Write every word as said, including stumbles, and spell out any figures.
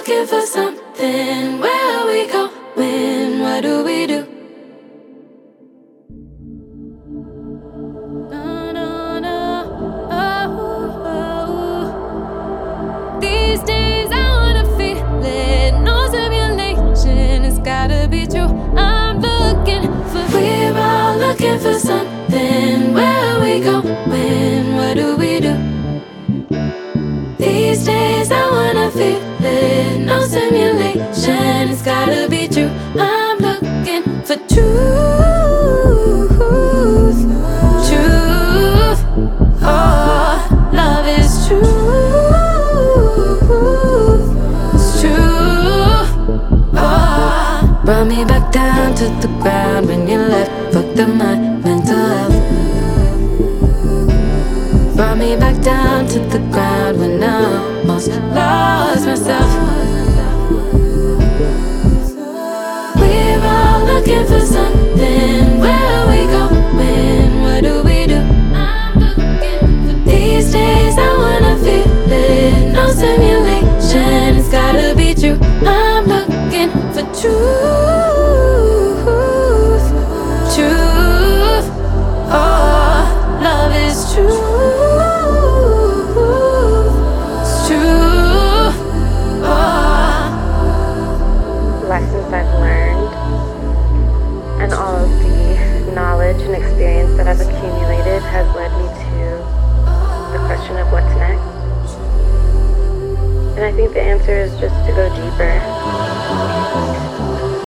looking for something. Where are we going? What do we do? No, no, no. Oh, oh. These days I wanna feel it. No simulation, it's gotta be true. I'm looking for. We're all looking for something. Where are we going? What do we do? These days I wanna feel it. No simulation, it's gotta be true. I'm looking for truth. Truth. Oh, love is truth. It's true. Oh, brought me back down to the ground when you left. Fucked up my mental health. Brought me back down to the ground when I almost lost myself. We're all looking for something. Where are we going? What do we do? These days I wanna feel it. No simulation, it's gotta be true. I'm looking for truth. Truth. Oh, love is true. Lessons I've learned and all of the knowledge and experience that I've accumulated has led me to the question of what's next. And I think the answer is just to go deeper.